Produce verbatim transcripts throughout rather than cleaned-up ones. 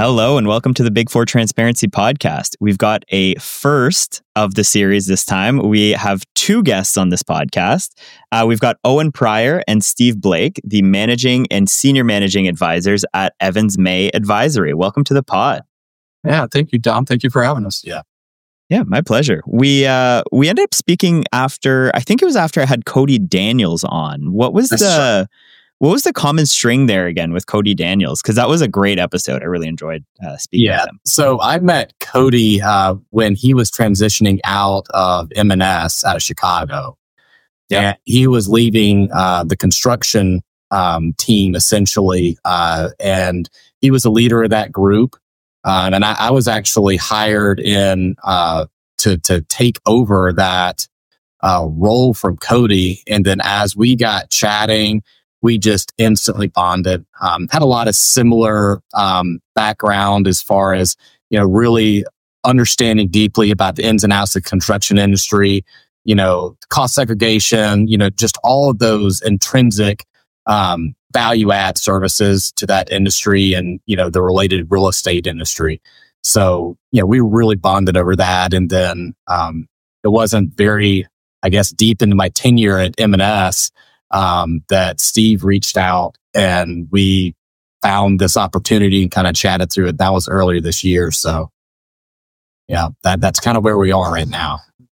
Hello and welcome to the Big Four Transparency Podcast. We've got a first of the series this time. We have two guests on this podcast. Uh, we've got Owen Pryor and Steve Blake, the managing and senior managing advisors at Evans May Advisory. Welcome to the pod. Yeah, thank you, Dom. Thank you for having us. Yeah. Yeah, my pleasure. We uh, we ended up speaking after, I think it was after I had Cody Daniels on. What was That's the... right. What was the common string there again with Cody Daniels? Because that was a great episode. I really enjoyed uh, speaking Yeah. with him. So I met Cody uh, when he was transitioning out of M and S out of Chicago. Yeah. And he was leaving uh, the construction um, team essentially. Uh, and he was a leader of that group. Uh, and I, I was actually hired in uh, to, to take over that uh, role from Cody. And then as we got chatting, we just instantly bonded. Um, had a lot of similar um, background as far as, you know, really understanding deeply about the ins and outs of the construction industry, you know, cost segregation, you know, just all of those intrinsic um, value add services to that industry and, you know, the related real estate industry. So, you know, we really bonded over that. And then um, it wasn't very, I guess, deep into my tenure at M and S Um, that Steve reached out and we found this opportunity and kind of chatted through it. That was earlier this year. So yeah, that that's kind of where we are right now.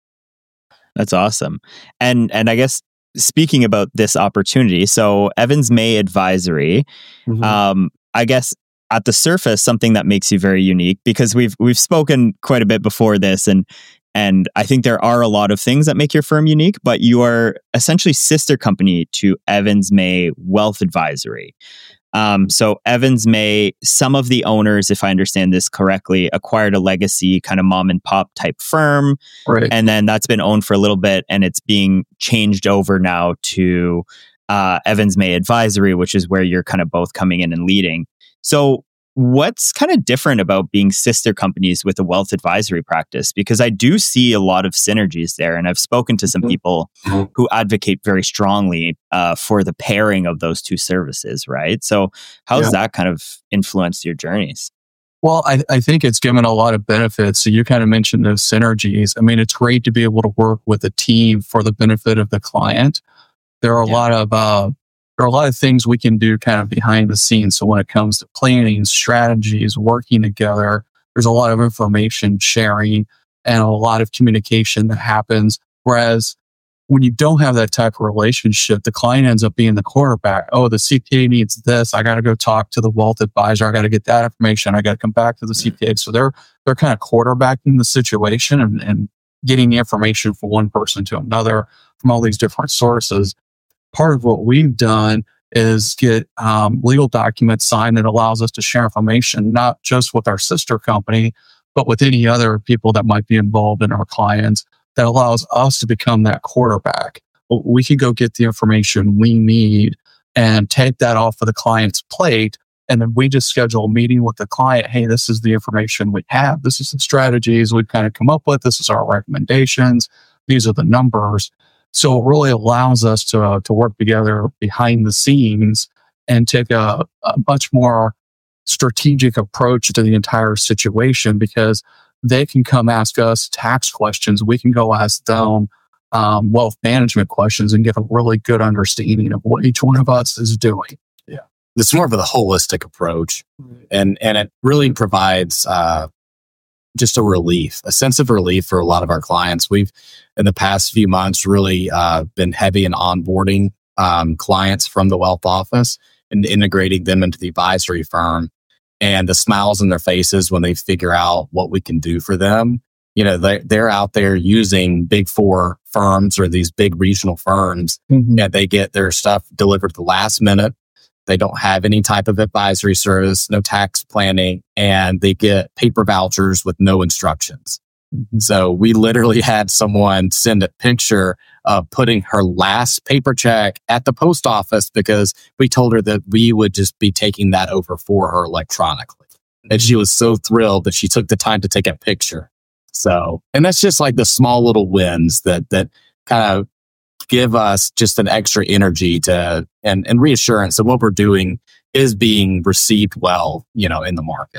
That's awesome. And and I guess speaking about this opportunity, so Evans May Advisory, Mhm. um, I guess at the surface, something that makes you very unique, because we've we've spoken quite a bit before this, and And I think there are a lot of things that make your firm unique, but you are essentially sister company to Evans May Wealth Advisory. Um, so Evans May, some of the owners, if I understand this correctly, acquired a legacy kind of mom and pop type firm. Right. And then that's been owned for a little bit and it's being changed over now to uh, Evans May Advisory, which is where you're kind of both coming in and leading. So what's kind of different about being sister companies with a wealth advisory practice? Because I do see a lot of synergies there. And I've spoken to some Mhm. people Mhm. who advocate very strongly uh, for the pairing of those two services, right? So how has Yeah. that kind of influenced your journeys? Well, I, I think it's given a lot of benefits. So you kind of mentioned those synergies. I mean, it's great to be able to work with a team for the benefit of the client. There are a Yeah. lot of uh, there are a lot of things we can do kind of behind the scenes. So when it comes to planning, strategies, working together, there's a lot of information sharing and a lot of communication that happens. Whereas when you don't have that type of relationship, the client ends up being the quarterback. Oh, the C P A needs this. I got to go talk to the wealth advisor. I got to get that information. I got to come back to the C P A. So they're they're kind of quarterbacking the situation and, and getting the information from one person to another from all these different sources. Part of what we've done is get um, legal documents signed that allows us to share information, not just with our sister company, but with any other people that might be involved in our clients, that allows us to become that quarterback. We can go get the information we need and take that off of the client's plate. And then we just schedule a meeting with the client. Hey, this is the information we have. This is the strategies we've kind of come up with. This is our recommendations. These are the numbers. So it really allows us to uh, to work together behind the scenes and take a, a much more strategic approach to the entire situation, because they can come ask us tax questions. We can go ask them um, wealth management questions and get a really good understanding of what each one of us is doing. Yeah, It's more of a holistic approach, and and it really provides uh, just a relief, a sense of relief for a lot of our clients. We've, in the past few months, really uh, been heavy in onboarding um, clients from the wealth office and integrating them into the advisory firm. And the smiles on their faces when they figure out what we can do for them. You know, they, they're out there using big four firms or these big regional firms, Mhm. and they get their stuff delivered at the last minute. They don't have any type of advisory service, no tax planning, and they get paper vouchers with no instructions. So we literally had someone send a picture of putting her last paper check at the post office because we told her that we would just be taking that over for her electronically. And she was so thrilled that she took the time to take a picture. So, and that's just like the small little wins that, that kind of give us just an extra energy to, and, and reassurance that what we're doing is being received well, you know, in the market.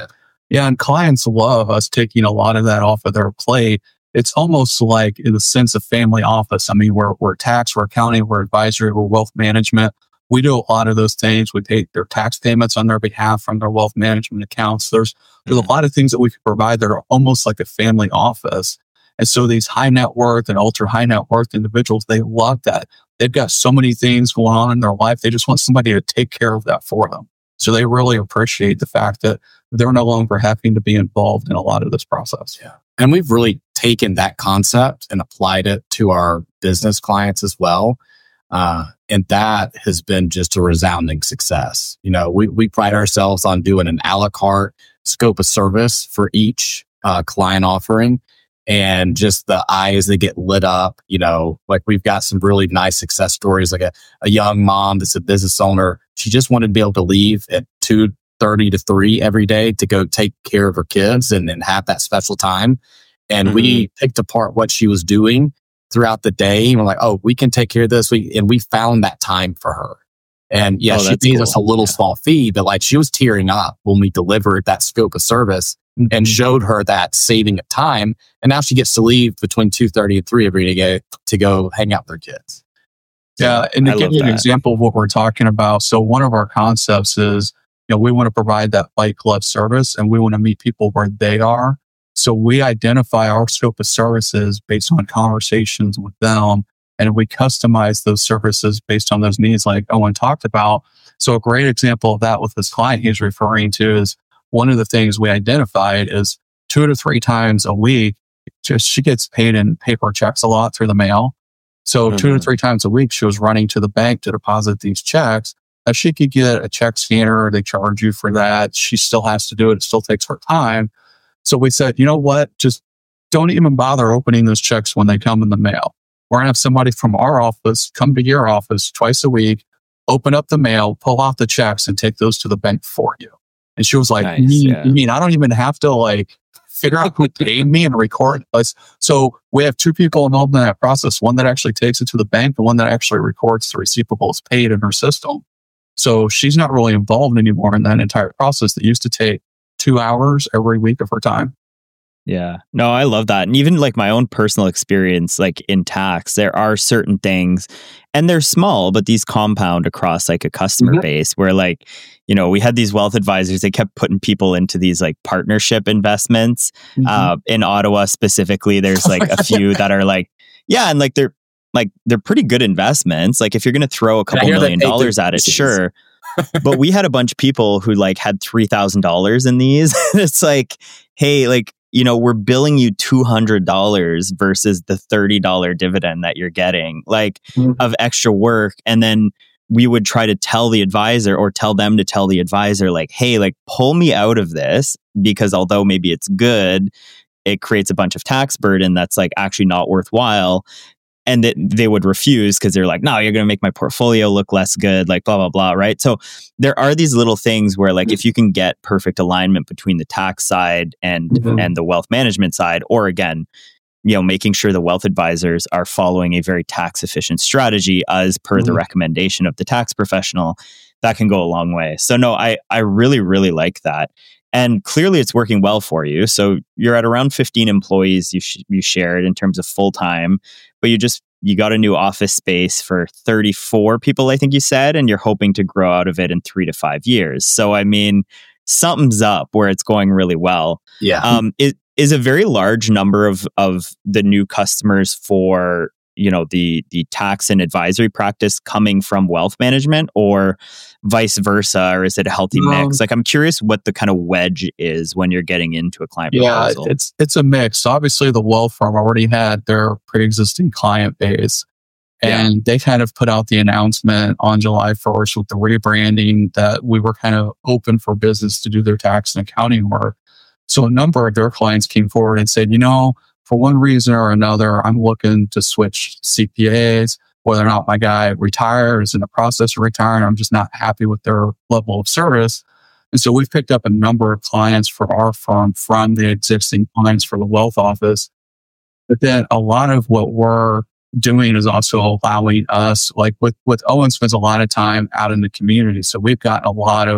Yeah, and clients love us taking a lot of that off of their plate. It's almost like in the sense of family office. I mean, we're, we're tax, we're accounting, we're advisory, we're wealth management. We do a lot of those things. We take their tax payments on their behalf from their wealth management accounts. There's, there's a lot of things that we can provide that are almost like a family office. And so these high net worth and ultra high net worth individuals, they love that. They've got so many things going on in their life. They just want somebody to take care of that for them. So they really appreciate the fact that they're no longer having to be involved in a lot of this process. Yeah. And we've really taken that concept and applied it to our business clients as well. Uh, and that has been just a resounding success. You know, we, we pride ourselves on doing an a la carte scope of service for each uh, client offering. And just the eyes that get lit up, you know, like we've got some really nice success stories, like a, a young mom that's a business owner. She just wanted to be able to leave at two thirty to three every day to go take care of her kids and, and have that special time. And mm-hmm. we picked apart what she was doing throughout the day. And we're like, oh, we can take care of this. We, and we found that time for her. And yeah, oh, she paid cool. us a little yeah. small fee, but like she was tearing up when we delivered that scope of service mm-hmm. and showed her that saving of time. And now she gets to leave between two thirty and three every day to go hang out with her kids. Yeah. And to I give you an example of what we're talking about. So one of our concepts is, you know, we want to provide that white glove service and we want to meet people where they are. So we identify our scope of services based on conversations with them. And we customize those services based on those needs like Owen talked about. So a great example of that with this client he's referring to is one of the things we identified is two to three times a week. Just she gets paid in paper checks a lot through the mail. So mm-hmm. two to three times a week, she was running to the bank to deposit these checks. If she could get a check scanner, they charge you for that. She still has to do it. It still takes her time. So we said, you know what? Just don't even bother opening those checks when they come in the mail. We're going to have somebody from our office come to your office twice a week, open up the mail, pull out the checks, and take those to the bank for you. And she was like, nice, you, mean, yeah. you mean I don't even have to like figure out who paid me and record us? So we have two people involved in that process, one that actually takes it to the bank and one that actually records the receivables paid in her system. So she's not really involved anymore in that entire process that used to take two hours every week of her time. Yeah. No, I love that. And even like my own personal experience, like in tax, there are certain things and they're small, but these compound across like a customer mm-hmm. base where like, you know, we had these wealth advisors, they kept putting people into these like partnership investments. Mm-hmm. Uh, in Ottawa specifically, there's like a few that are like, yeah. And like they're like, they're pretty good investments. Like if you're going to throw a couple million dollars at it, sure. But we had a bunch of people who like had three thousand dollars in these. It's like, hey, like, you know, we're billing you two hundred dollars versus the thirty dollars dividend that you're getting, like mm-hmm. of extra work. And then we would try to tell the advisor or tell them to tell the advisor, like, hey, like pull me out of this because although maybe it's good, it creates a bunch of tax burden that's like actually not worthwhile. And that they would refuse because they're like, no, you're going to make my portfolio look less good, like blah, blah, blah. Right. So there are these little things where like, if you can get perfect alignment between the tax side and, mm-hmm. and the wealth management side, or again, you know, making sure the wealth advisors are following a very tax efficient strategy as per mm-hmm. the recommendation of the tax professional, that can go a long way. So no, I, I really, really like that. And clearly it's working well for you. So you're at around fifteen employees you sh- you shared in terms of full-time, but you just, you got a new office space for thirty-four people, I think you said, and you're hoping to grow out of it in three to five years. So, I mean, something's up where it's going really well. Yeah. Um, it is a very large number of, of the new customers for, you know, the, the tax and advisory practice coming from wealth management or vice versa, or is it a healthy um, mix? Like, I'm curious what the kind of wedge is when you're getting into a client yeah, proposal. Yeah, it's it's a mix. Obviously, the wealth firm already had their pre-existing client base, and yeah. they kind of put out the announcement on July first with the rebranding that we were kind of open for business to do their tax and accounting work. So a number of their clients came forward and said, you know, for one reason or another, I'm looking to switch C P As, whether or not my guy retires, in the process of retiring, I'm just not happy with their level of service. And so we've picked up a number of clients for our firm from the existing clients for the wealth office. But then a lot of what we're doing is also allowing us, like with, with Owen spends a lot of time out in the community. So we've gotten a lot of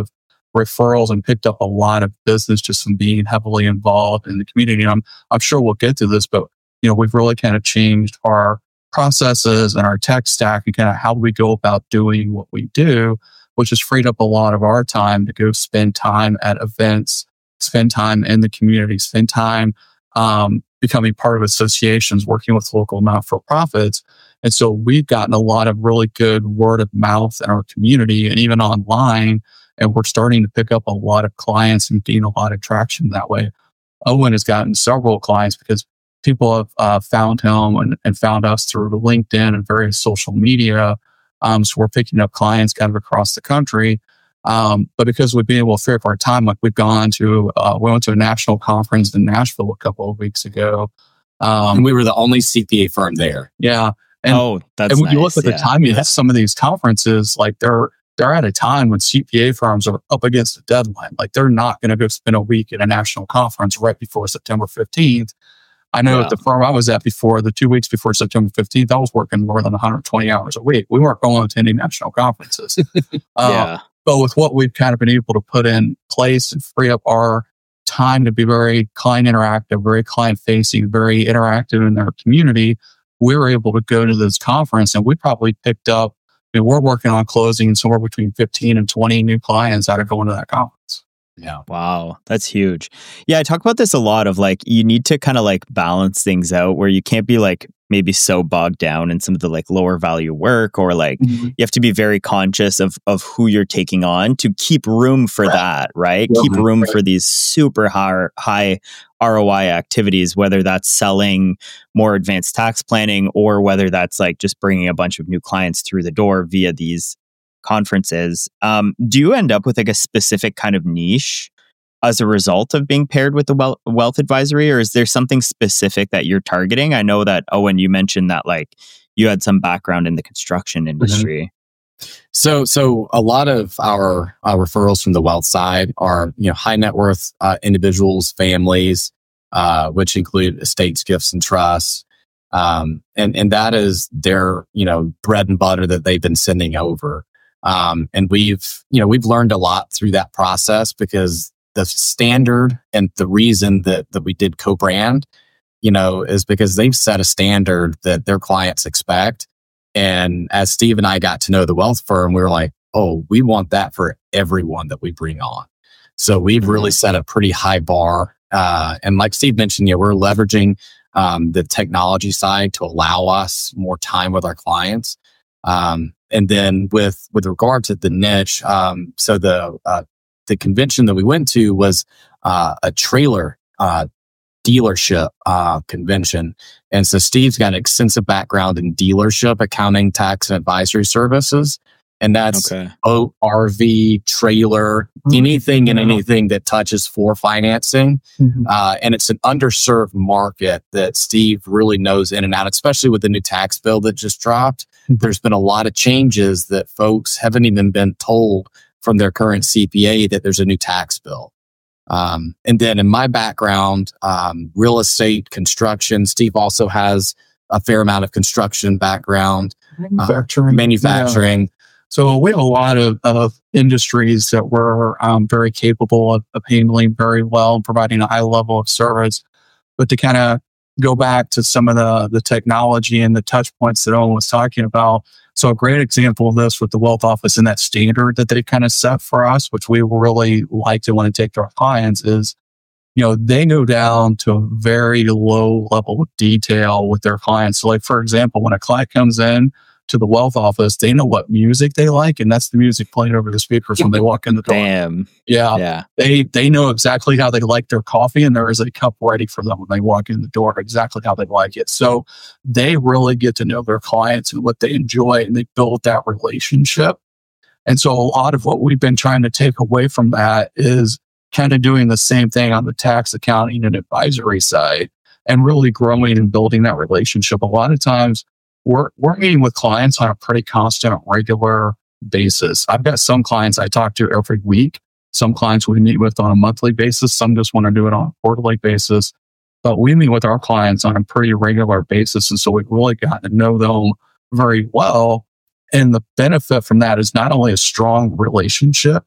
referrals and picked up a lot of business just from being heavily involved in the community. And I'm, I'm sure we'll get to this, but, you know, we've really kind of changed our processes and our tech stack and kind of how we go about doing what we do, which has freed up a lot of our time to go spend time at events, spend time in the community, spend time um, becoming part of associations, working with local not-for-profits. And so we've gotten a lot of really good word of mouth in our community and even online. And we're starting to pick up a lot of clients and gain a lot of traction that way. Owen has gotten several clients because people have uh, found him and, and found us through LinkedIn and various social media. Um, so we're picking up clients kind of across the country. Um, but because we've been able to free up our time, like we've gone to, uh, we went to a national conference in Nashville a couple of weeks ago. Um, and we were the only C P A firm there. Yeah. And, oh, that's and when nice. you look at yeah. the timing of some of these conferences, like they're, they're at a time when C P A firms are up against a deadline. Like they're not going to go spend a week at a national conference right before September fifteenth. I know yeah. at the firm I was at before, the two weeks before September fifteenth, I was working more than one hundred twenty hours a week. We weren't going to any national conferences. uh, yeah. But with what we've kind of been able to put in place and free up our time to be very client interactive, very client facing, very interactive in our community, we were able to go to this conference and we probably picked up, I mean, we're working on closing somewhere between fifteen and twenty new clients out of going to that conference. Yeah. Wow. That's huge. Yeah. I talk about this a lot of like, you need to kind of like balance things out where you can't be like maybe so bogged down in some of the like lower value work or like mm-hmm. you have to be very conscious of, of who you're taking on to keep room for right. that, right? Yeah, keep room right. for these super high, high R O I activities, whether that's selling more advanced tax planning or whether that's like just bringing a bunch of new clients through the door via these conferences. Um, do you end up with like a specific kind of niche as a result of being paired with the wealth, wealth advisory, or is there something specific that you're targeting? I know that, Owen, you mentioned that like you had some background in the construction industry. Mm-hmm. So, so a lot of our uh, referrals from the wealth side are, you know, high net worth uh, individuals, families, uh, which include estates, gifts, and trusts. Um, and, and that is their, you know, bread and butter that they've been sending over. Um, and we've, you know, we've learned a lot through that process because the standard and the reason that, that we did co-brand, you know, is because they've set a standard that their clients expect. And as Steve and I got to know the wealth firm, we were like, oh, we want that for everyone that we bring on. So we've mm-hmm. really set a pretty high bar. Uh, and like Steve mentioned, yeah, we're leveraging um, the technology side to allow us more time with our clients. Um, and then with, with regard to the niche, um, so the, uh, the convention that we went to was, uh, a trailer, uh, dealership, uh, convention. And so Steve's got an extensive background in dealership accounting, tax, and advisory services. And that's okay. O R V, trailer, anything and anything that touches for financing. Mm-hmm. Uh, and it's an underserved market that Steve really knows in and out, especially with the new tax bill that just dropped. Mm-hmm. There's been a lot of changes that folks haven't even been told from their current C P A that there's a new tax bill. Um, and then in my background, um, real estate, construction, Steve also has a fair amount of construction background, manufacturing. Uh, manufacturing. Yeah. So we have a lot of, of industries that we're um, very capable of, of handling very well and providing a high level of service. But to kind of go back to some of the, the technology and the touch points that Owen was talking about. So a great example of this with the wealth office and that standard that they kind of set for us, which we really like to want to take to our clients is, you know, they go down to a very low level of detail with their clients. So like, for example, when a client comes in to the wealth office, they know what music they like, and that's the music playing over the speakers when they walk in the door. Damn. Yeah. Yeah. They they know exactly how they like their coffee, and there is a cup ready for them when they walk in the door, exactly how they like it. So they really get to know their clients and what they enjoy, and they build that relationship. And so a lot of what we've been trying to take away from that is kind of doing the same thing on the tax, accounting, and advisory side, and really growing and building that relationship. A lot of times, We're, we're meeting with clients on a pretty constant, regular basis. I've got some clients I talk to every week. Some clients we meet with on a monthly basis. Some just want to do it on a quarterly basis. But we meet with our clients on a pretty regular basis. And so we've really gotten to know them very well. And the benefit from that is not only a strong relationship,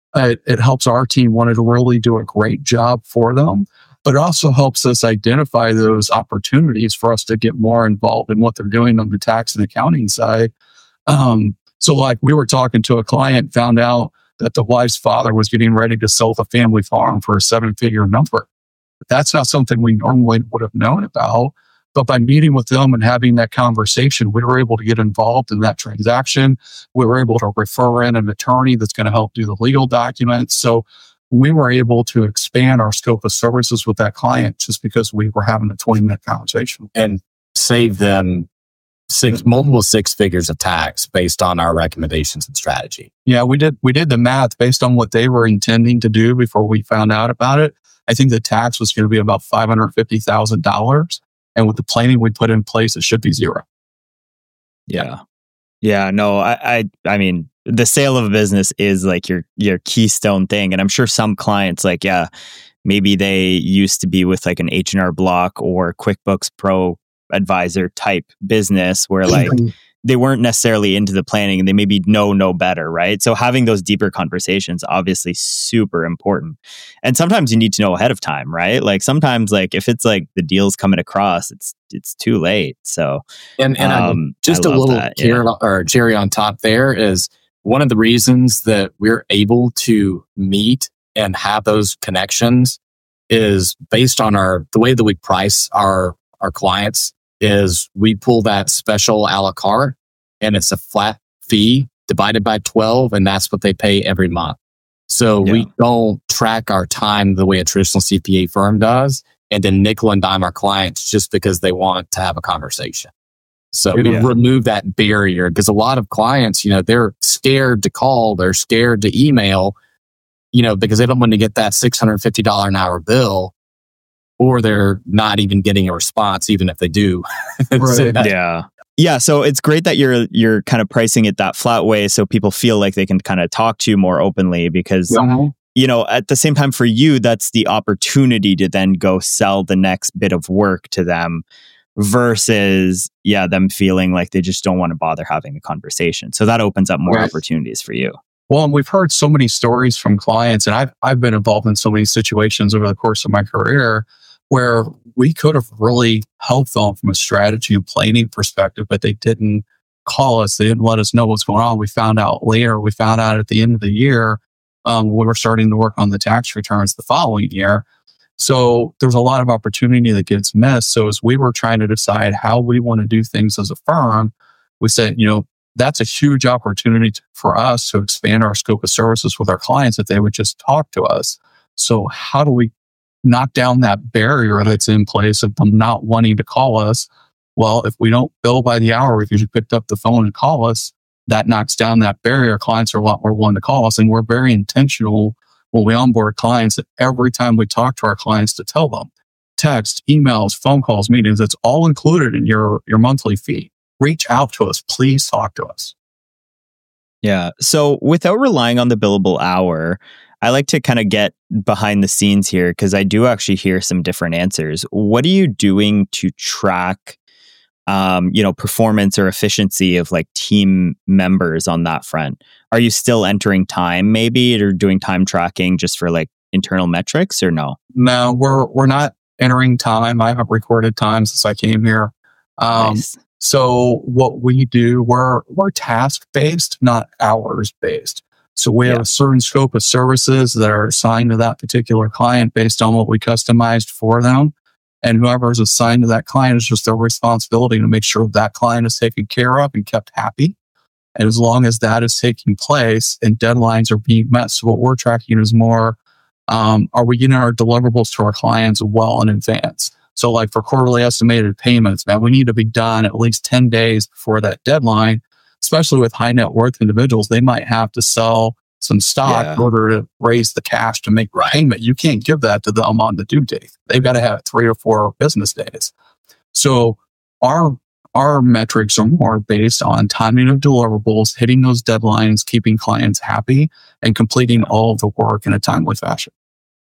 It, it helps our team want to really do a great job for them, but it also helps us identify those opportunities for us to get more involved in what they're doing on the tax and accounting side. Um, so like we were talking to a client, found out that the wife's father was getting ready to sell the family farm for a seven figure number. That's not something we normally would have known about. But by meeting with them and having that conversation, we were able to get involved in that transaction. We were able to refer in an attorney that's going to help do the legal documents. So we were able to expand our scope of services with that client just because we were having a twenty minute conversation. And save them six, multiple six figures of tax based on our recommendations and strategy. Yeah, we did, we did the math based on what they were intending to do before we found out about it. I think the tax was going to be about five hundred fifty thousand dollars. And with the planning we put in place, it should be zero. Yeah. Yeah. No, I, I, I mean, the sale of a business is like your, your keystone thing. And I'm sure some clients like, yeah, maybe they used to be with like an H and R Block or QuickBooks Pro advisor type business where like they weren't necessarily into the planning and they maybe know no better, right? So having those deeper conversations obviously super important. And sometimes you need to know ahead of time, right? Like sometimes like if it's like the deal's coming across, it's it's too late. So and and um, just a little that, cherry, yeah. or cherry on top there is one of the reasons that we're able to meet and have those connections is based on our the way that we price our our clients is we pull that special a la carte and it's a flat fee divided by twelve and that's what they pay every month. So yeah. we don't track our time the way a traditional C P A firm does and then nickel and dime our clients just because they want to have a conversation. So we yeah. remove that barrier because a lot of clients, you know, they're scared to call, they're scared to email, you know, because they don't want to get that six hundred fifty dollars an hour bill. Or they're not even getting a response, even if they do. Right. yeah. Yeah. So it's great that you're you're kind of pricing it that flat way so people feel like they can kind of talk to you more openly because, yeah. you know, at the same time for you, that's the opportunity to then go sell the next bit of work to them versus, yeah, them feeling like they just don't want to bother having a conversation. So that opens up more right. opportunities for you. Well, and we've heard so many stories from clients, and I've I've been involved in so many situations over the course of my career where we could have really helped them from a strategy and planning perspective, but they didn't call us. They didn't let us know what's going on. We found out later. We found out at the end of the year um, when we were starting to work on the tax returns the following year. So there's a lot of opportunity that gets missed. So as we were trying to decide how we want to do things as a firm, we said, you know, that's a huge opportunity to, for us to expand our scope of services with our clients if they would just talk to us. So how do we knock down that barrier that's in place of them not wanting to call us? Well, if we don't bill by the hour, if you just picked up the phone and call us, that knocks down that barrier. Clients are a lot more willing to call us. And we're very intentional when we onboard clients that every time we talk to our clients to tell them text, emails, phone calls, meetings, it's all included in your, your monthly fee. Reach out to us. Please talk to us. Yeah. So without relying on the billable hour, I like to kind of get behind the scenes here because I do actually hear some different answers. What are you doing to track, um, you know, performance or efficiency of like team members on that front? Are you still entering time maybe or doing time tracking just for like internal metrics or no? No, we're we're not entering time. I haven't recorded time since I came here. Um, nice. So what we do, we're we're task based, not hours based. So we yeah. have a certain scope of services that are assigned to that particular client based on what we customized for them. And whoever is assigned to that client is just their responsibility to make sure that client is taken care of and kept happy. And as long as that is taking place and deadlines are being met, so what we're tracking is more, um, are we getting our deliverables to our clients well in advance? So like for quarterly estimated payments, man, we need to be done at least ten days before that deadline. Especially with high net worth individuals, they might have to sell some stock yeah. in order to raise the cash to make right. payment. You can't give that to them on the due date. They've got to have three or four business days. So our our metrics are more based on timing of deliverables, hitting those deadlines, keeping clients happy, and completing all of the work in a timely fashion.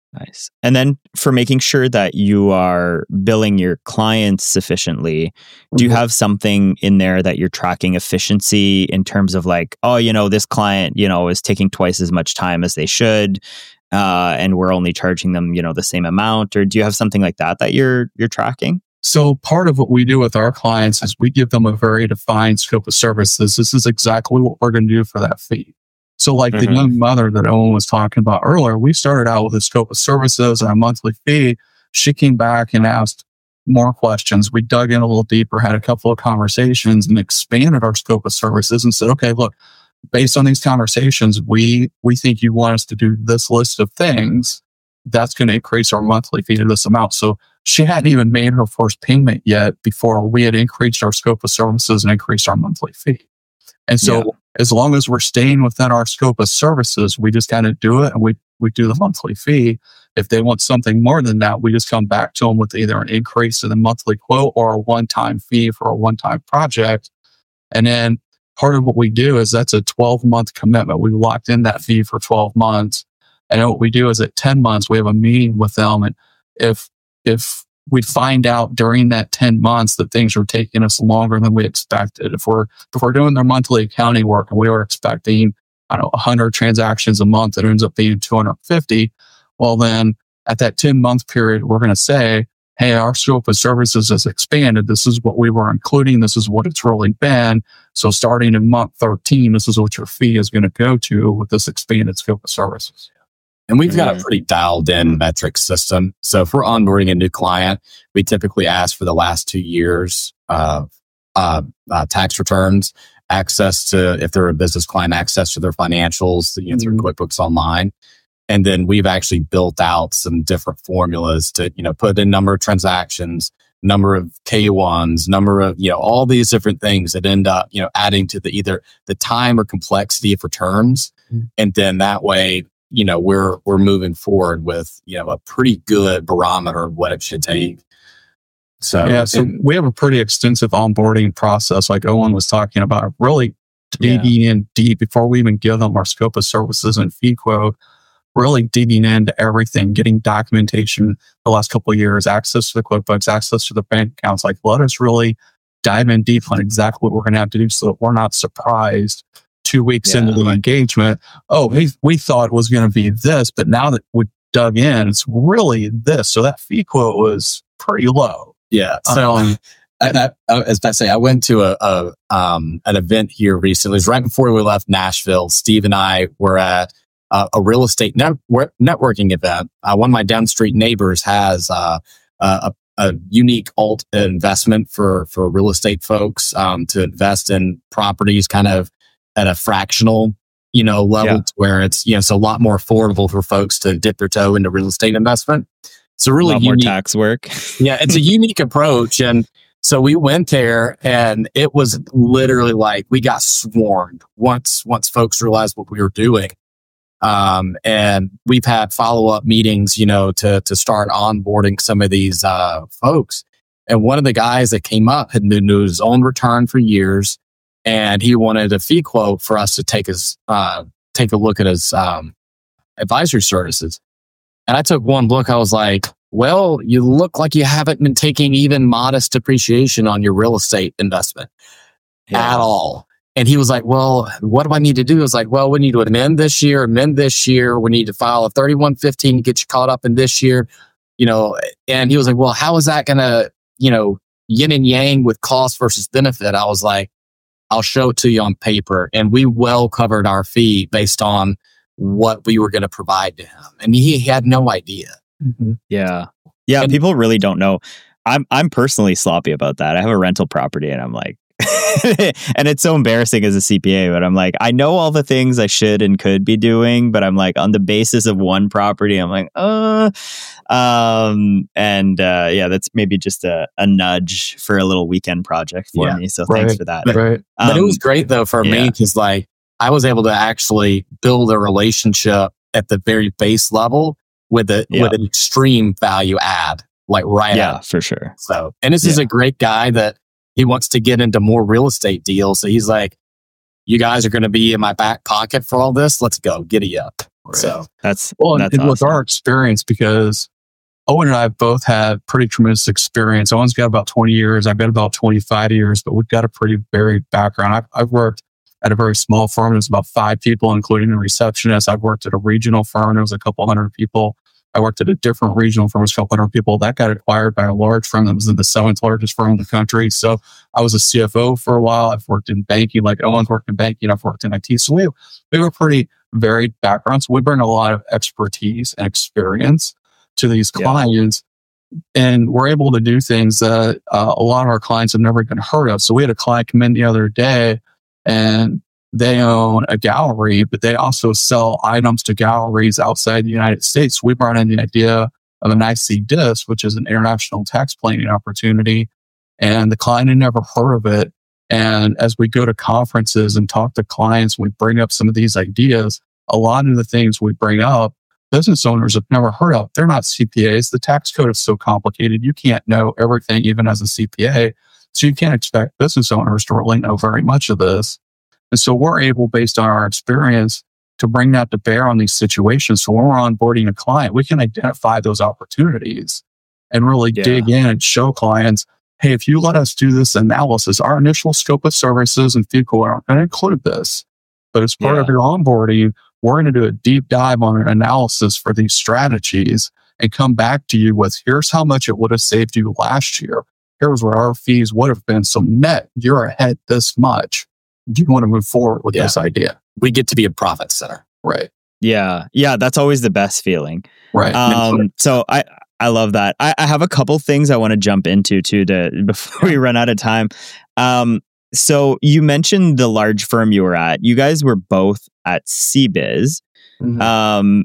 Nice. And then for making sure that you are billing your clients sufficiently, do you have something in there that you're tracking efficiency in terms of like, oh, you know, this client, you know, is taking twice as much time as they should, uh, and we're only charging them, you know, the same amount? Or do you have something like that that you're you're tracking? So part of what we do with our clients is we give them a very defined scope of services. This is exactly what we're going to do for that fee. So like mm-hmm. the young mother that Owen was talking about earlier, we started out with a scope of services and a monthly fee. She came back and asked more questions. We dug in a little deeper, had a couple of conversations and expanded our scope of services and said, okay, look, based on these conversations, we, we think you want us to do this list of things. That's going to increase our monthly fee to this amount. So she hadn't even made her first payment yet before we had increased our scope of services and increased our monthly fee. And so yeah. as long as we're staying within our scope of services, we just kind of do it and we, we do the monthly fee. If they want something more than that, we just come back to them with either an increase in the monthly quote or a one-time fee for a one-time project. And then part of what we do is that's a twelve-month commitment. We locked in that fee for twelve months. And what we do is at ten months, we have a meeting with them. And if if we find out during that ten months that things are taking us longer than we expected, if we're if we're doing their monthly accounting work and we were expecting, I don't know, one hundred transactions a month, it ends up being two hundred fifty. Well, then at that ten-month period, we're going to say, hey, our scope of services has expanded. This is what we were including. This is what it's really been. So starting in month thirteen, this is what your fee is going to go to with this expanded scope of services. And we've got a pretty dialed in metric system. So if we're onboarding a new client, we typically ask for the last two years of uh, uh, tax returns, access to, if they're a business client, access to their financials, you know, through mm-hmm. QuickBooks Online. And then we've actually built out some different formulas to, you know, put in number of transactions, number of K ones, number of, you know, all these different things that end up, you know, adding to the either the time or complexity of returns. Mm-hmm. And then that way, you know, we're we're moving forward with, you know, a pretty good barometer of what it should take. So yeah, so and, we have a pretty extensive onboarding process, like Owen was talking about, really digging yeah. in deep before we even give them our scope of services and fee quote, really digging into everything, getting documentation the last couple of years, access to the QuickBooks, access to the bank accounts. Like, let us really dive in deep on exactly what we're going to have to do so that we're not surprised two weeks yeah. into the engagement. Oh, we, we thought it was going to be this, but now that we dug in, it's really this. So that fee quote was pretty low. Yeah. So um, I, I, as I say, I went to a, a um, an event here recently. It was right before we left Nashville. Steve and I were at uh, a real estate net, networking event. Uh, one of my downstreet neighbors has uh, a, a unique alt investment for for real estate folks um, to invest in properties, kind of at a fractional, you know, level yeah. where it's, you know, it's a lot more affordable for folks to dip their toe into real estate investment. It's a really a lot unique, more tax work. yeah, it's a unique approach. And so we went there and it was literally like we got swarmed once once folks realized what we were doing. Um, and we've had follow-up meetings, you know, to to start onboarding some of these uh, folks. And one of the guys that came up had been doing his own return for years. And he wanted a fee quote for us to take his uh, take a look at his um, advisory services. And I took one look. I was like, "Well, you look like you haven't been taking even modest depreciation on your real estate investment yeah. at all." And he was like, "Well, what do I need to do?" I was like, "Well, we need to amend this year, amend this year. We need to file a thirty-one fifteen to get you caught up in this year." You know, and he was like, "Well, how is that going to, you know, yin and yang with cost versus benefit?" I was like, I'll show it to you on paper. And we well covered our fee based on what we were going to provide to him. And he had no idea. Mm-hmm. Yeah. Yeah. And people really don't know. I'm, I'm personally sloppy about that. I have a rental property and I'm like, and it's so embarrassing as a C P A, but I'm like, I know all the things I should and could be doing, but I'm like, on the basis of one property, I'm like, uh, um, and, uh, yeah, that's maybe just a, a nudge for a little weekend project for yeah, me. So right, thanks for that. But, right. um, but it was great though for yeah. me, because like I was able to actually build a relationship at the very base level with a, yeah. with an extreme value add, like right yeah, out. for sure. So, and this yeah. is a great guy that he wants to get into more real estate deals. So he's like, you guys are going to be in my back pocket for all this. Let's go. Giddy up. Right. So that's well, that's and, and with awesome. our experience, because Owen and I both had pretty tremendous experience. Owen's got about twenty years. I've got about twenty-five years, but we've got a pretty varied background. I've, I've worked at a very small firm. There's about five people, including a receptionist. I've worked at a regional firm. There was a couple hundred people. I worked at a different regional firm, was a couple hundred people. That got acquired by a large firm that was the seventh largest firm in the country. So I was a C F O for a while. I've worked in banking, like Owen's worked in banking. I've worked in I T. So we, we were pretty varied backgrounds. We bring a lot of expertise and experience to these clients. Yeah. And we're able to do things that uh, a lot of our clients have never even heard of. So we had a client come in the other day, and they own a gallery, but they also sell items to galleries outside the United States. We brought in the idea of an I C D I S, which is an international tax planning opportunity. And the client had never heard of it. And as we go to conferences and talk to clients, we bring up some of these ideas. A lot of the things we bring up, business owners have never heard of. They're not C P As. The tax code is so complicated. You can't know everything, even as a C P A. So you can't expect business owners to really know very much of this. And so we're able, based on our experience, to bring that to bear on these situations. So when we're onboarding a client, we can identify those opportunities and really yeah. dig in and show clients, hey, if you let us do this analysis, our initial scope of services and fee core are going to include this. But as part yeah. of your onboarding, we're going to do a deep dive on an analysis for these strategies and come back to you with, here's how much it would have saved you last year. Here's what our fees would have been. So net, you're ahead this much. Do you want to move forward with yeah. this idea? We get to be a profit center. Right. Yeah. Yeah. That's always the best feeling. Right. Um, so I, I love that. I, I have a couple things I want to jump into too, to before we run out of time. Um, so you mentioned the large firm you were at. You guys were both at C B I Z. Mm-hmm. Um,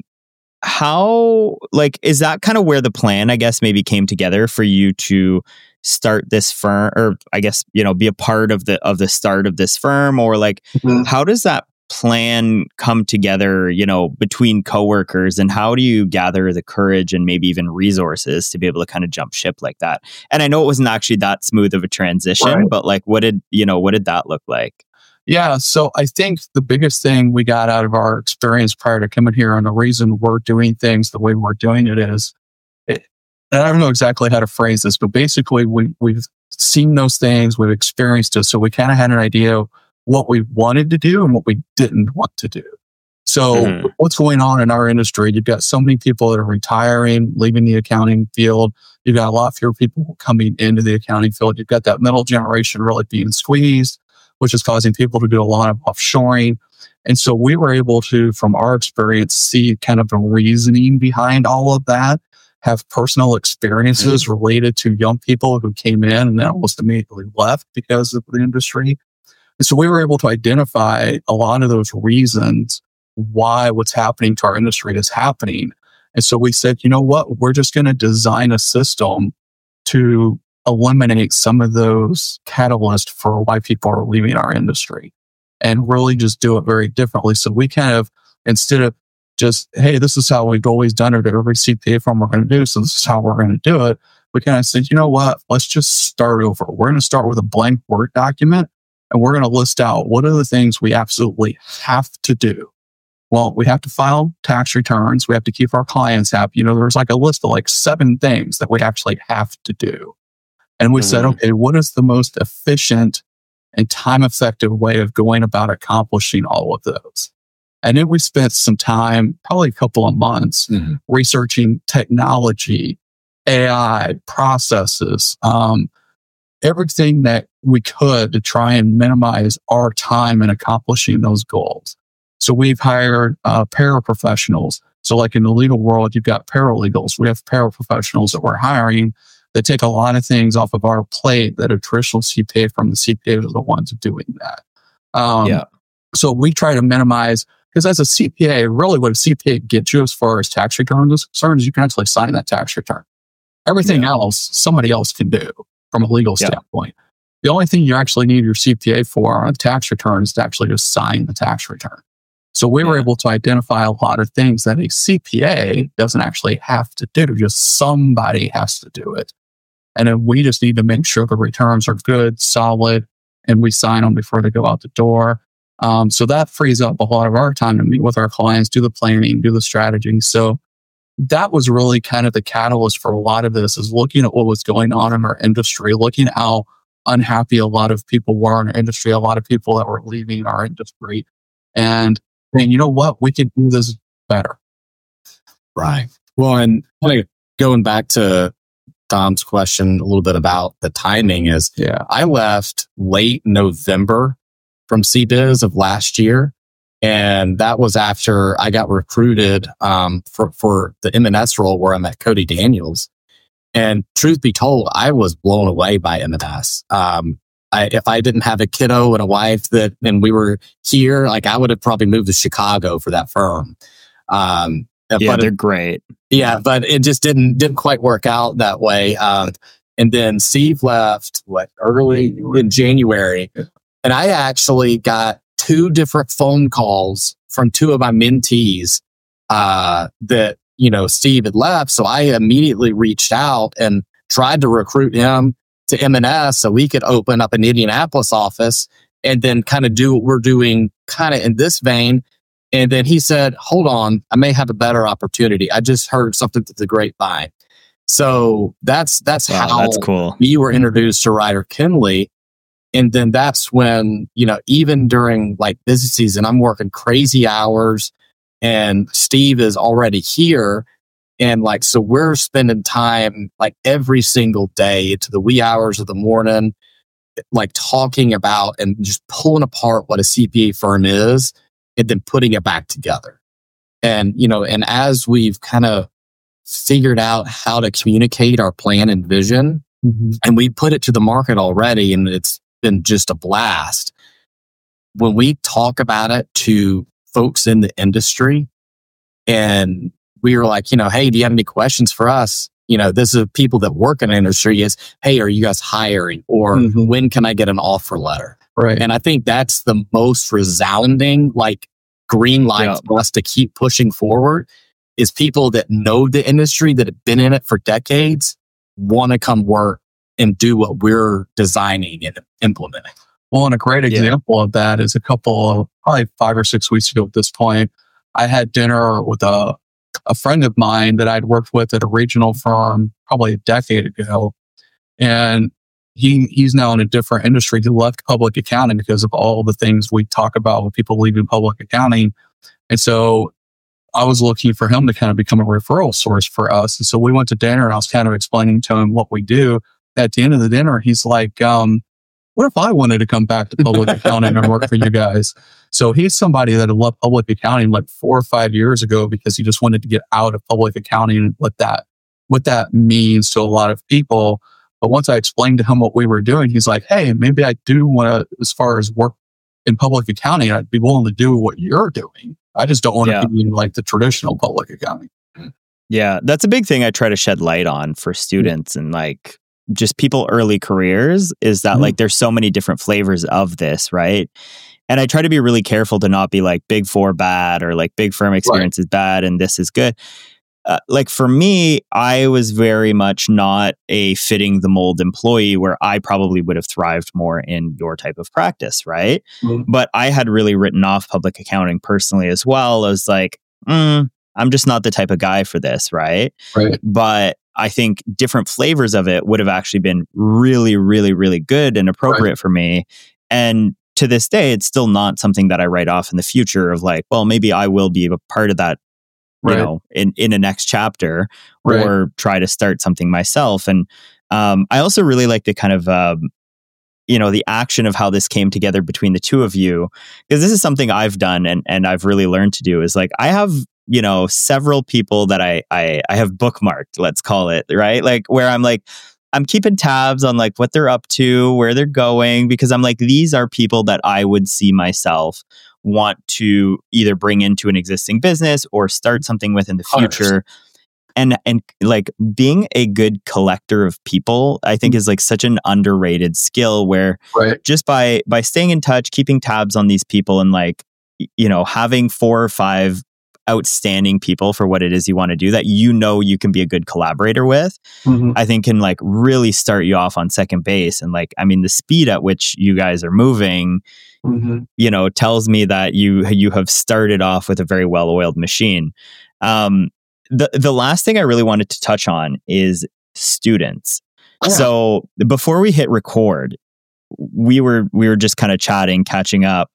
how, like, is that kind of where the plan, I guess, maybe came together for you to start this firm, or I guess, you know, be a part of the of the start of this firm, or like, mm-hmm. how does that plan come together, you know, between coworkers, and how do you gather the courage and maybe even resources to be able to kind of jump ship like that? And I know it wasn't actually that smooth of a transition, right. but like, what did, you know, what did that look like? Yeah. So I think the biggest thing we got out of our experience prior to coming here, and the reason we're doing things the way we're doing it is, it, and I don't know exactly how to phrase this, but basically we, we've seen those things, we've experienced it. So we kind of had an idea of what we wanted to do and what we didn't want to do. So mm-hmm. what's going on in our industry? You've got so many people that are retiring, leaving the accounting field. You've got a lot fewer people coming into the accounting field. You've got that middle generation really being squeezed, which is causing people to do a lot of offshoring. And so we were able to, from our experience, see kind of the reasoning behind all of that, have personal experiences mm-hmm. related to young people who came in and then almost immediately left because of the industry. And so we were able to identify a lot of those reasons why what's happening to our industry is happening. And so we said, you know what, we're just going to design a system to eliminate some of those catalysts for why people are leaving our industry, and really just do it very differently. So we kind of, instead of just, hey, this is how we've always done it at every C P A firm we're going to do, so this is how we're going to do it, we kind of said, you know what, let's just start over. We're going to start with a blank Word document, and we're going to list out what are the things we absolutely have to do. Well, we have to file tax returns. We have to keep our clients happy. You know, there's like a list of like seven things that we actually have to do. And we mm-hmm. said, okay, what is the most efficient and time-effective way of going about accomplishing all of those? And then we spent some time, probably a couple of months, mm-hmm. researching technology, A I, processes, um, everything that we could to try and minimize our time in accomplishing those goals. So we've hired uh, paraprofessionals. So like in the legal world, you've got paralegals. We have paraprofessionals that we're hiring that take a lot of things off of our plate that a traditional C P A from the C P As are the ones doing that. Um, yeah. So we try to minimize, because as a C P A, really what a C P A gets you as far as tax returns is concerned is you can actually sign that tax return. Everything yeah. else, somebody else can do from a legal yeah. standpoint. The only thing you actually need your C P A for on a tax return is to actually just sign the tax return. So we yeah. were able to identify a lot of things that a C P A doesn't actually have to do. Just somebody has to do it. And then we just need to make sure the returns are good, solid, and we sign them before they go out the door. Um, so that frees up a lot of our time to meet with our clients, do the planning, do the strategy. So that was really kind of the catalyst for a lot of this, is looking at what was going on in our industry, looking at how unhappy a lot of people were in our industry, a lot of people that were leaving our industry, and saying, you know what, we can do this better. Right. Well, and kind of going back to Dom's question a little bit about the timing is, yeah, I left late November from C B I Z of last year. And that was after I got recruited um, for, for the M and S role where I met Cody Daniels. And truth be told, I was blown away by M and S. Um, I, if I didn't have a kiddo and a wife that, and we were here, like I would have probably moved to Chicago for that firm. Um, yeah, but they're it, great. Yeah, but it just didn't didn't quite work out that way. Um, and then Steve left what early in January, and I actually got two different phone calls from two of my mentees uh, that, you know, Steve had left. So I immediately reached out and tried to recruit him to M and S so we could open up an Indianapolis office and then kind of do what we're doing kind of in this vein. And then he said, hold on, I may have a better opportunity. I just heard something to the grapevine. So that's, that's wow, how that's cool. we were introduced to Ryder Kinley. And then that's when, you know, even during like busy season, I'm working crazy hours and Steve is already here. And like, so we're spending time like every single day into the wee hours of the morning, like talking about and just pulling apart what a C P A firm is and then putting it back together. And, you know, and as we've kind of figured out how to communicate our plan and vision, mm-hmm. and we put it to the market already, and it's been just a blast. When we talk about it to folks in the industry and we were like, you know, hey, do you have any questions for us? You know, this is people that work in the industry is, hey, are you guys hiring? Or mm-hmm. when can I get an offer letter? Right. And I think that's the most resounding, like green light yeah. for us to keep pushing forward is people that know the industry, that have been in it for decades, want to come work and do what we're designing and implementing. Well, and a great example yeah. of that is a couple of, probably five or six weeks ago at this point, I had dinner with a, a friend of mine that I'd worked with at a regional firm probably a decade ago. And he he's now in a different industry. He left public accounting because of all the things we talk about with people leaving public accounting. And so I was looking for him to kind of become a referral source for us. And so we went to dinner and I was kind of explaining to him what we do. At the end of the dinner, he's like, um, what if I wanted to come back to public accounting and work for you guys? So he's somebody that had left public accounting like four or five years ago because he just wanted to get out of public accounting and what that, what that means to a lot of people. But once I explained to him what we were doing, he's like, hey, maybe I do want to, as far as work in public accounting, I'd be willing to do what you're doing. I just don't want yeah. to be in like the traditional public accounting. Yeah, that's a big thing I try to shed light on for students mm-hmm. and like just people early careers is that mm-hmm. like there's so many different flavors of this, right? And I try to be really careful to not be like big four bad or like big firm experience right. is bad and this is good. Uh, like for me, I was very much not a fitting the mold employee where I probably would have thrived more in your type of practice, right? Mm-hmm. But I had really written off public accounting personally as well as like, mm, I'm just not the type of guy for this, right? Right. But I think different flavors of it would have actually been really, really, really good and appropriate right. for me. And to this day, it's still not something that I write off in the future of like, well, maybe I will be a part of that, you right. know, in, in a next chapter right. or try to start something myself. And um, I also really like the kind of, um, you know, the action of how this came together between the two of you, because this is something I've done and, and I've really learned to do is like, I have, you know, several people that I, I, I have bookmarked, let's call it, right? Like where I'm like, I'm keeping tabs on like what they're up to, where they're going, because I'm like, these are people that I would see myself want to either bring into an existing business or start something with in the future. one hundred percent. And, and like being a good collector of people, I think is like such an underrated skill where right. just by, by staying in touch, keeping tabs on these people and like, you know, having four or five outstanding people for what it is you want to do that you know you can be a good collaborator with, mm-hmm. I think can like really start you off on second base. And like, I mean, the speed at which you guys are moving, mm-hmm. you know, tells me that you you have started off with a very well-oiled machine. Um, the the last thing I really wanted to touch on is students. Yeah. So before we hit record, we were we were just kind of chatting, catching up,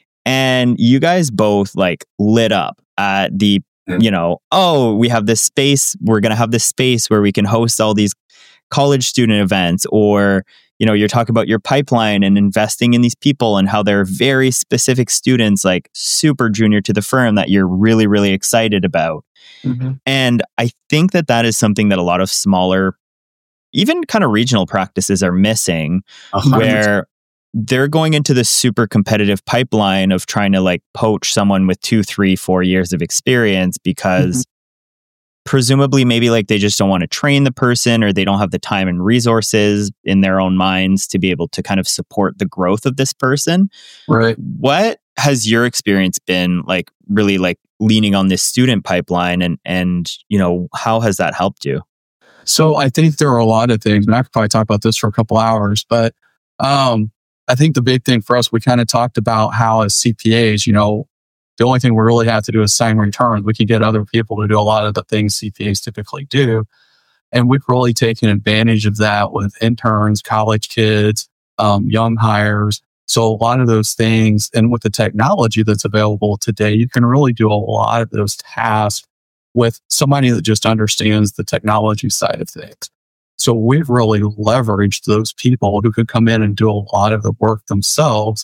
and you guys both like lit up at the, you know, oh, we have this space, we're going to have this space where we can host all these college student events, or, you know, you're talking about your pipeline and investing in these people and how they're very specific students, like super junior to the firm that you're really, really excited about. Mm-hmm. And I think that that is something that a lot of smaller, even kind of regional practices are missing, one hundred percent. Where they're going into this super competitive pipeline of trying to like poach someone with two, three, four years of experience because mm-hmm. presumably maybe like they just don't want to train the person, or they don't have the time and resources in their own minds to be able to kind of support the growth of this person. Right. What has your experience been like really like leaning on this student pipeline, and, and, you know, how has that helped you? So I think there are a lot of things, and I could probably talk about this for a couple hours, but, um, I think the big thing for us, we kind of talked about how as C P As, you know, the only thing we really have to do is sign returns. We can get other people to do a lot of the things C P As typically do. And we've really taken advantage of that with interns, college kids, um, young hires. So a lot of those things, and with the technology that's available today, you can really do a lot of those tasks with somebody that just understands the technology side of things. So we've really leveraged those people who could come in and do a lot of the work themselves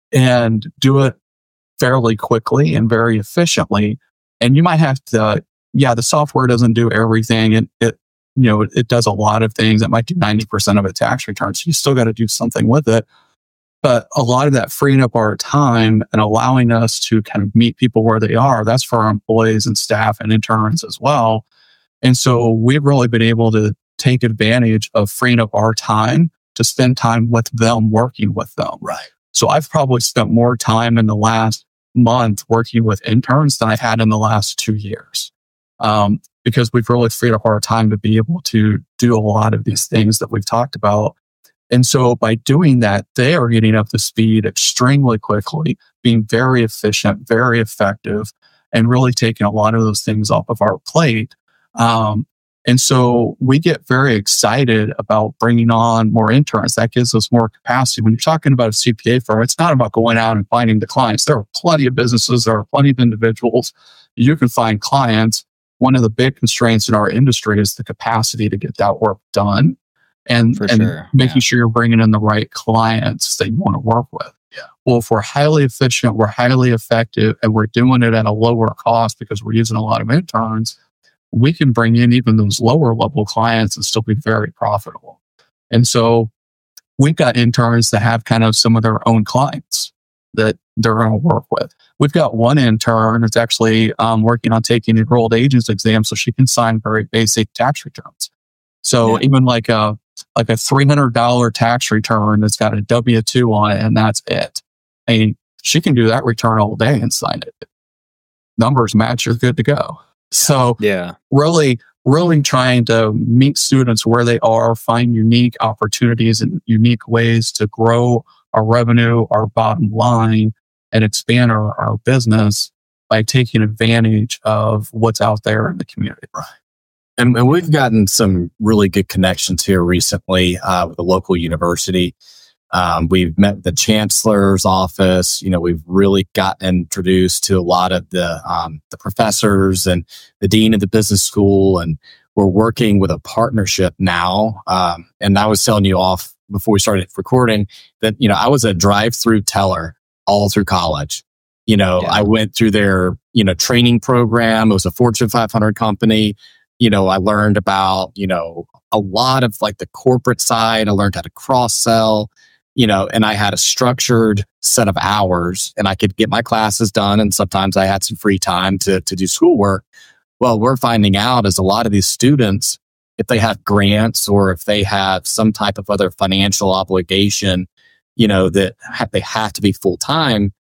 and do it fairly quickly and very efficiently. And you might have to, yeah, the software doesn't do everything. And it, you know, it, it does a lot of things. It might do ninety percent of a tax return. So you still got to do something with it. But a lot of that freeing up our time and allowing us to kind of meet people where they are, that's for our employees and staff and interns as well. And so we've really been able to take advantage of freeing up our time to spend time with them, working with them. Right. So I've probably spent more time in the last month working with interns than I've had in the last two years. Um, because we've really freed up our time to be able to do a lot of these things that we've talked about. And so by doing that, they are getting up to speed extremely quickly, being very efficient, very effective, and really taking a lot of those things off of our plate. Um, And so we get very excited about bringing on more interns. That gives us more capacity. When you're talking about a C P A firm, it's not about going out and finding the clients. There are plenty of businesses, there are plenty of individuals. You can find clients. One of the big constraints in our industry is the capacity to get that work done, and, For and sure. making yeah. sure you're bringing in the right clients that you want to work with. Yeah. Well, if we're highly efficient, we're highly effective, and we're doing it at a lower cost because we're using a lot of interns, we can bring in even those lower level clients and still be very profitable. And so we've got interns that have kind of some of their own clients that they're going to work with. We've got one intern that's actually um, working on taking the enrolled agents exam so she can sign very basic tax returns. So yeah. even like a like a three hundred dollars tax return that's got a W two on it, and that's it. I mean, she can do that return all day and sign it. Numbers match, you're good to go. So yeah, really, really trying to meet students where they are, find unique opportunities and unique ways to grow our revenue, our bottom line, and expand our, our business by taking advantage of what's out there in the community. Right. And, and we've gotten some really good connections here recently uh, with a local university. Um, we've met the chancellor's office. You know, we've really gotten introduced to a lot of the um, the professors and the dean of the business school, and we're working with a partnership now. Um, and I was telling you off before we started recording that, you know, I was a drive-through teller all through college. You know, yeah. I went through their, you know, training program. It was a Fortune five hundred company. You know, I learned about, you know, a lot of like the corporate side. I learned how to cross-sell. You know, and I had a structured set of hours and I could get my classes done. And sometimes I had some free time to, to do schoolwork. Well, we're finding out is a lot of these students, if they have grants or if they have some type of other financial obligation, you know, that ha- they have to be full time,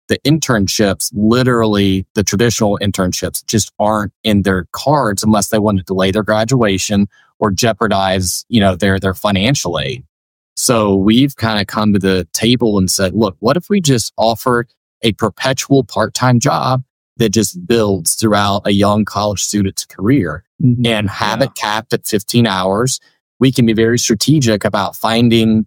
the internships, literally the traditional internships just aren't in their cards unless they want to delay their graduation or jeopardize, you know, their, their financial aid. So we've kind of come to the table and said, look, what if we just offered a perpetual part-time job that just builds throughout a young college student's career mm-hmm. and have yeah. it capped at fifteen hours? We can be very strategic about finding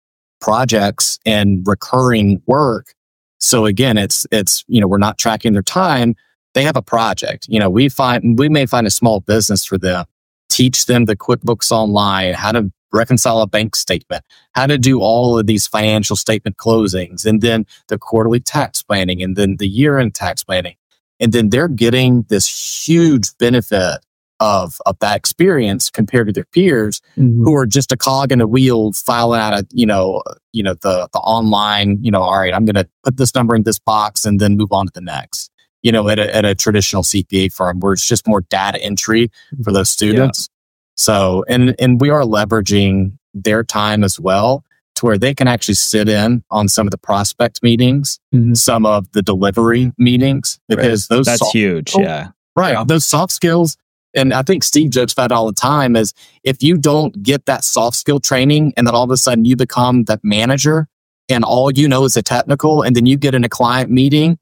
projects and recurring work. So again, it's, it's, you know, we're not tracking their time. They have a project. You know, we find, we may find a small business for them, teach them the QuickBooks Online, how to reconcile a bank statement, how to do all of these financial statement closings, and then the quarterly tax planning, and then the year-end tax planning. And then they're getting this huge benefit of, of that experience compared to their peers mm-hmm. who are just a cog in a wheel, filing out a, you know, you know, the, the online, you know, all right, I'm going to put this number in this box and then move on to the next, you know, at a, at a traditional C P A firm where it's just more data entry for those students. Yeah. So, and, and we are leveraging their time as well to where they can actually sit in on some of the prospect meetings, mm-hmm. some of the delivery meetings, because right. those that's soft, huge. oh, yeah. Right. Yeah. Those soft skills. And I think Steve jokes about it all the time is if you don't get that soft skill training and then all of a sudden you become that manager and all you know is the technical, and then you get in a client meeting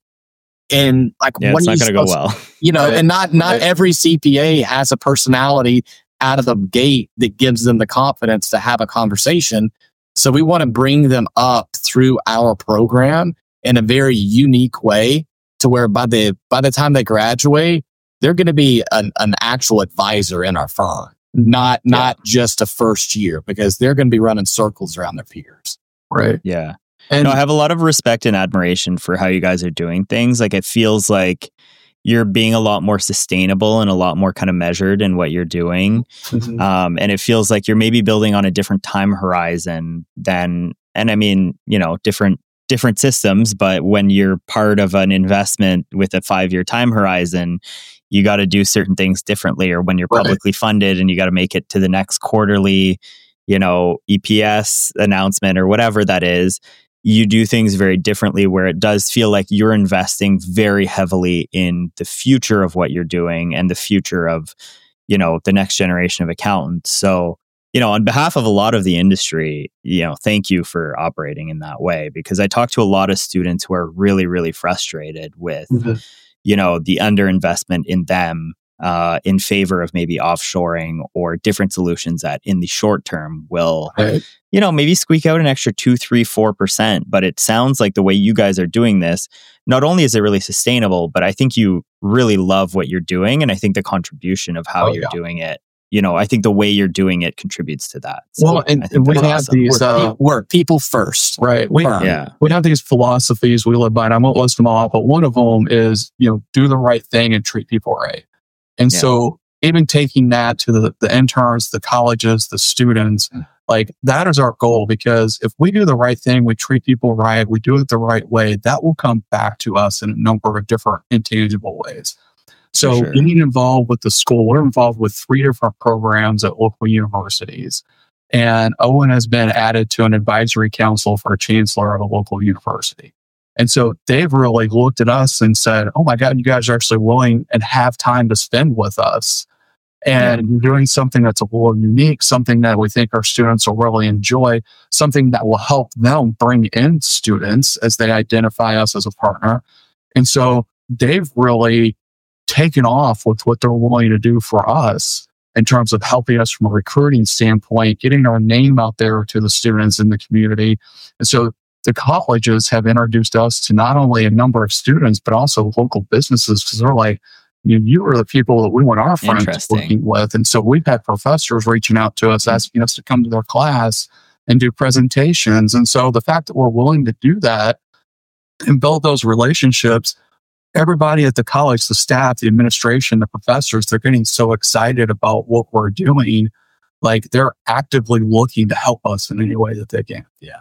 and like, yeah, when it's not going to go well, you know, and not, not every C P A has a personality out of the gate that gives them the confidence to have a conversation. So we want to bring them up through our program in a very unique way to where by the, by the time they graduate, they're going to be an, an actual advisor in our firm, not, yeah. not just a first year, because they're going to be running circles around their peers. Right. Yeah. And no, I have a lot of respect and admiration for how you guys are doing things. Like, it feels like you're being a lot more sustainable and a lot more kind of measured in what you're doing. Mm-hmm. Um, and it feels like you're maybe building on a different time horizon than, and I mean, you know, different, different systems, but when you're part of an investment with a five-year time horizon, you got to do certain things differently. Or when you're right. publicly funded and you got to make it to the next quarterly, you know, E P S announcement or whatever that is, you do things very differently, where it does feel like you're investing very heavily in the future of what you're doing and the future of, you know, the next generation of accountants. So, you know, on behalf of a lot of the industry, you know, thank you for operating in that way, because I talk to a lot of students who are really, really frustrated with, mm-hmm. you know, the underinvestment in them uh, in favor of maybe offshoring or different solutions that in the short term will, right. you know, maybe squeak out an extra two, three, four percent. But it sounds like the way you guys are doing this, not only is it really sustainable, but I think you really love what you're doing. And I think the contribution of how oh, you're yeah. doing it, you know, I think the way you're doing it contributes to that. So well, and, and we have awesome. these, uh, we're people first. Right. We, yeah. we have these philosophies we live by, and I won't list them all out, but one of them is, you know, do the right thing and treat people right. And yeah. so even taking that to the, the interns, the colleges, the students, like that is our goal, because if we do the right thing, we treat people right, we do it the right way, that will come back to us in a number of different intangible ways. So sure. being involved with the school, we're involved with three different programs at local universities. And Owen has been added to an advisory council for a chancellor of a local university. And so they've really looked at us and said, oh my God, you guys are actually willing and have time to spend with us. And yeah. you're doing something that's a little unique, something that we think our students will really enjoy, something that will help them bring in students as they identify us as a partner. And so they've really taken off with what they're willing to do for us in terms of helping us from a recruiting standpoint, getting our name out there to the students in the community. And so the colleges have introduced us to not only a number of students, but also local businesses, because they're like, you, you are the people that we want our friends working with. And so we've had professors reaching out to us, asking us to come to their class and do presentations. And so the fact that we're willing to do that and build those relationships, everybody at the college, the staff, the administration, the professors, they're getting so excited about what we're doing. Like they're actively looking to help us in any way that they can. Yeah.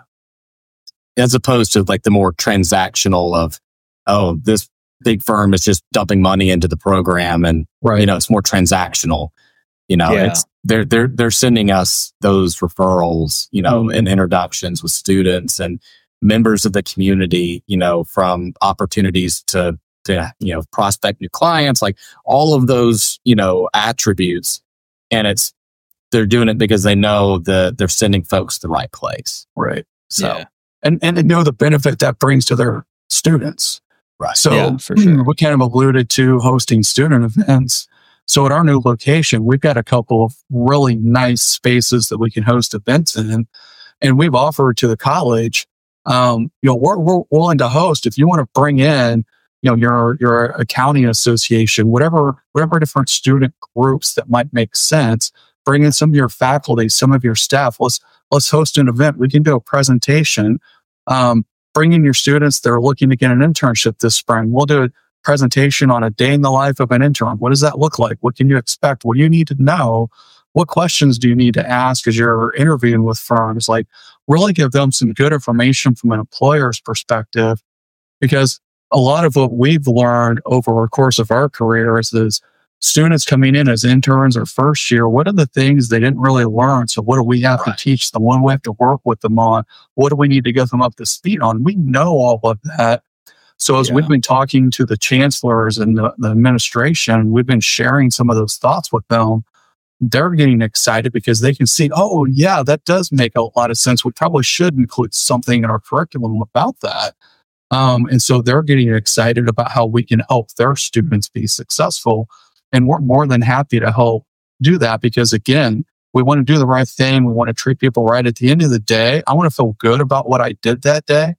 As opposed to like the more transactional of, oh, this big firm is just dumping money into the program, and right. you know, it's more transactional. You know, yeah. it's they're they're they're sending us those referrals, you know, mm-hmm. and introductions with students, and members of the community, you know, from opportunities to, to, you know, prospect new clients, like all of those, you know, attributes. And it's, they're doing it because they know that they're sending folks to the right place. Right. So, Yeah. and, and they know the benefit that brings to their students. Right. So Yeah, for sure. we kind of alluded to hosting student events. So at our new location, we've got a couple of really nice spaces that we can host events in. And we've offered to the college, um, you know, we're, we're willing to host if you want to bring in, you know, your, your accounting association, whatever, whatever different student groups that might make sense, bring in some of your faculty, some of your staff. Let's, let's host an event. We can do a presentation. Um, bring in your students that are looking to get an internship this spring. We'll do a presentation on a day in the life of an intern. What does that look like? What can you expect? What do you need to know? What questions do you need to ask as you're interviewing with firms? Like, really give them some good information from an employer's perspective, because a lot of what we've learned over the course of our careers is students coming in as interns or first year, what are the things they didn't really learn? So what do we have Right. to teach them? What do we have to work with them on? What do we need to get them up to speed on? We know all of that. So as Yeah. we've been talking to the chancellors and the, the administration, we've been sharing some of those thoughts with them. They're getting excited because they can see, oh, yeah, that does make a lot of sense. We probably should include something in our curriculum about that. Um, and so they're getting excited about how we can help their students be successful. And we're more than happy to help do that because, again, we want to do the right thing. We want to treat people right. At the end of the day, I want to feel good about what I did that day.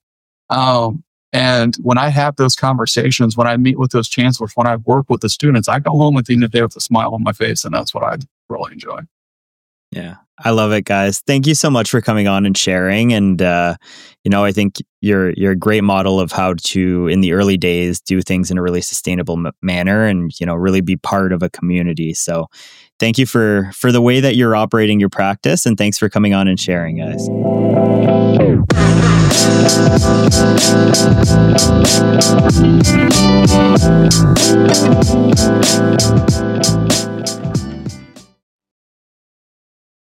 Um, and when I have those conversations, when I meet with those chancellors, when I work with the students, I go home at the end of the day with a smile on my face. And that's what I really enjoy. Yeah, I love it, guys. Thank you so much for coming on and sharing. And, uh, you know, I think you're you're a great model of how to, in the early days, do things in a really sustainable m- manner and, you know, really be part of a community. So thank you for, for the way that you're operating your practice. And thanks for coming on and sharing, guys.